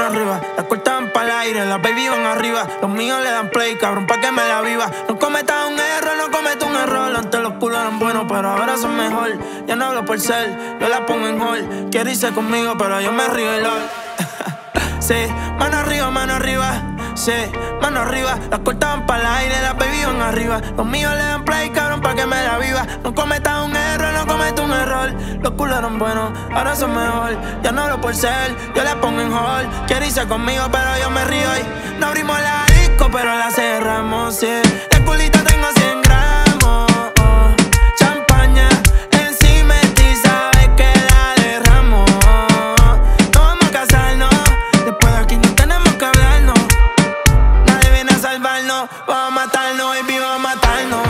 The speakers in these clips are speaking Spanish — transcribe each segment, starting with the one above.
arriba. Las cortan pa'l aire, las baby van arriba. Los míos le dan play, cabrón, pa' que me la viva. No cometa un error, no cometa un error. Antes los culos eran buenos, pero ahora son mejor. Ya no hablo por ser, yo la pongo en hold. Quiere irse conmigo, pero yo me río y LOL. Sí, mano arriba. Sí, mano arriba. Las cortaban pa'l aire, las baby van arriba. Los míos le dan play, cabrón, pa' que me la viva. No cometa un error, no cometa un error. Los culos eran buenos, ahora son mejor. Ya no hablo por ser, yo la pongo en hold. Quiere irse conmigo, pero yo me río y no abrimos la disco, pero la cerramos, sí. De culita tengo 100 gramos. Champaña encima de ti, sabes que la derramo. No vamos a casarnos, después de aquí no tenemos que hablarnos. Nadie viene a salvarnos, vamos a matarnos, baby, vamos a matarnos.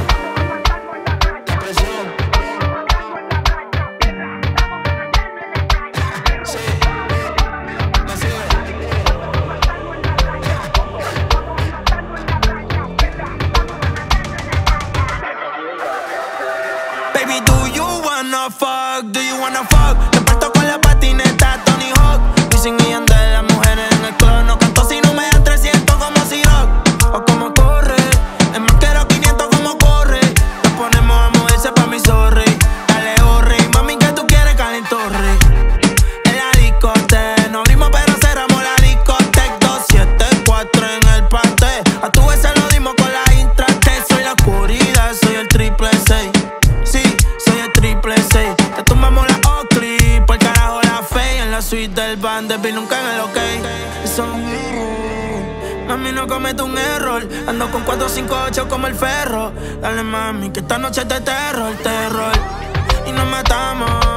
Baby, do you wanna fuck? Do you wanna fuck? Te parto con la patineta Tony Hawk. Dicen y de las mujeres en el club. No canto si no me dan 300 como si rock. O como corre, es más quiero 500 como corre. Nos ponemos a moverse pa' mi sorry. Dale horre, mami que tú quieres calentorre. En la discoteca, no abrimos pero cerramos la discoteca. 274 en el pastel. A tu vez se lo dimos con la Intratec. Soy la oscuridad, soy el triple 6. Te tumbamos la Oakley, por carajo la fe. En la suite del Vanderbilt, nunca en el OK. Eso es un error. Mami, no comete un error. Ando con 458 como el ferro. Dale, mami, que esta noche es de terror. Y nos matamos.